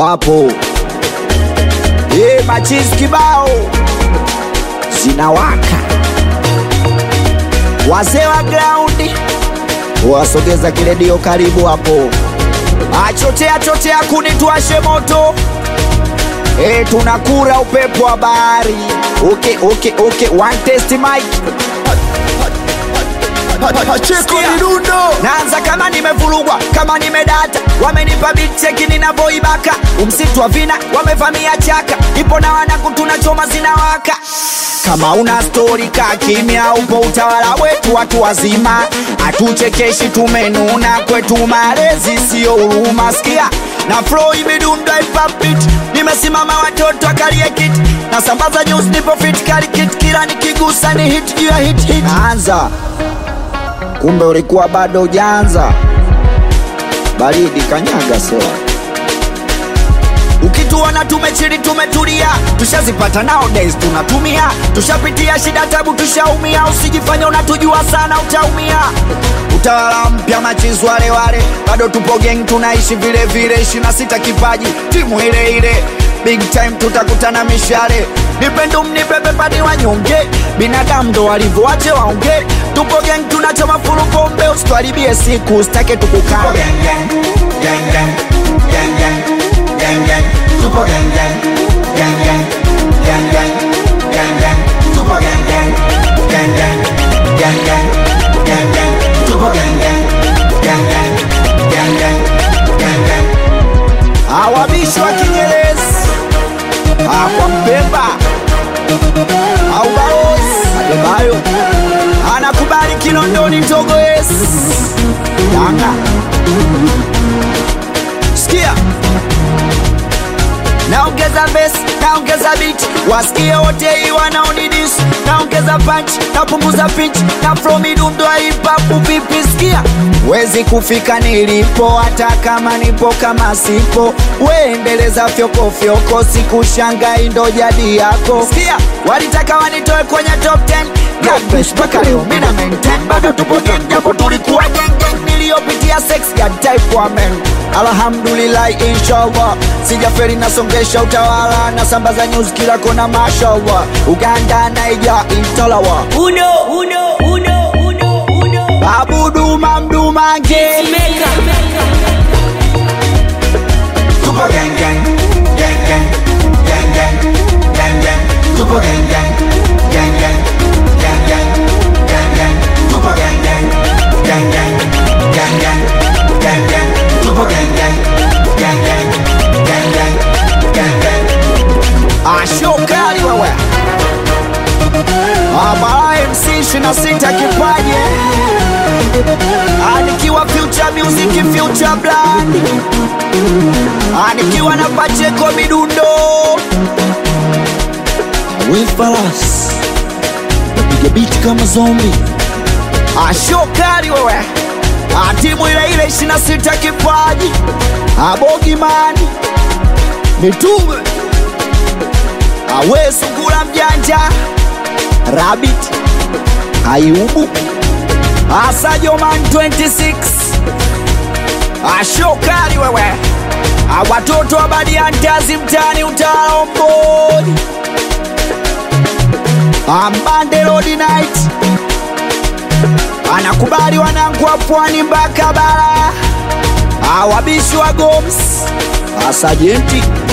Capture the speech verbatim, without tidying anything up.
wapo. Eh, machizi kibao zinawaka. Wazee wa ground wasogeza kiredio karibu hapo. Achotea chotea kuni tuashe moto. Eh, tunakura upepo wa bahari. Okay, okay, okay. One test mic. Pacheko Midundo. Naanza kama nimevurugwa, kama nimedata. Wamenipa beat check ninavyoibaka. Umsitu wa vina, wamevamia chaka. Ipo na wanangu tunachoma zinawaka. Kama una story ka kimya, upo utawala wetu watu wazima. Atuchekeshi tumenuna, kwetu malezi sio huruma. Sikia na flow Midundo ipapit. Nimesimama watoto akalie kit. Na sambaza news nipo fit kali kit. Kila nikigusa ni hit juu ya hit hit. Naanza kumbe ulikuwa bado ujanza. Baridi kanyaga sewa. Ukituona tumechili tumetulia. Tushazipata nowadays tunatumia. Tushapitia shida tabu tushaumia. Usijifanya unatujua sana utaumia. Utawala mpya machizi wale wale. Bado tupo gang tunaishi vile vile. ishirini na sita kipaji timu ile ile. Big time tutakutana mishale. Nipendo mnibebe padi wanyonge. Binadamu ndo walivyo wache waonge. Tupo gang tunachoma fulu pombe. Usituharibie siku usitake tukukame. Tupo gang gang, gang gang, gang gang, gang gang. Tupo gang gang, gang gang, gang gang, gang gang. Tupo gang gang, gang gang, gang gang, gang gang. Tupo gang gang, gang gang, gang gang, gang gang. Awabishi wa Kinyerezi Akwa Mpemba au Barozi Adebayo anakubali Kinondoni Togo yes. Yanga sikia. Naongeza bass, naongeza beat. Wasikie wote hii wanaonidis. Naongeza punch, napunguza pitch. Na flow Midundo hip-hop vipi sikia. Wezi kufika nilipo hata kama nipo kama sipo. Weendeleza fyoko fyoko sikushangai ndo jadi yako. Sikia, walitaka wanitoe kwenye top ten. Gapesh paka leo mina maintain. Bado tupo gang japo tulikuwa gang gang. Niliopitia sex ya type wa men. Alhamdulillah inshallah. Sijaferi nasongesha utawala. Nasambaza news kila kona mashallah. Uganda Naija Italawa. Uno, uno, uno, uno, uno. Abudu mamdu mange. Tupo gang gang, gang gang, gang gang, gang gang. Tupo gang gang, gang gang, gang gang, gang gang. Tupo gang gang, gang gang, gang gang, gang gang. Tupo gang gang, gang gang, gang gang, gang gang. Ashokali wewe. Abara M C ishirini na sita kipaji. Anikiwa Future Music Future Brand. Anikiwa na Pacheko Midundo. Wifalas napiga beat kama zombie. Ashokali wewe. Atimu ile ile ishirini na sita kipaji. Abogi mani Mitume Awe Sungura mjanja Rabbit Ayubu Asajo man twenty-six. Ashokali wewe. Watoto wa Badiantazi mtani utawala Ombodi. Ambande Lodi Night anakubali wanangu wa Pwani mpaka bara. Awabishi wa Goms Asajenti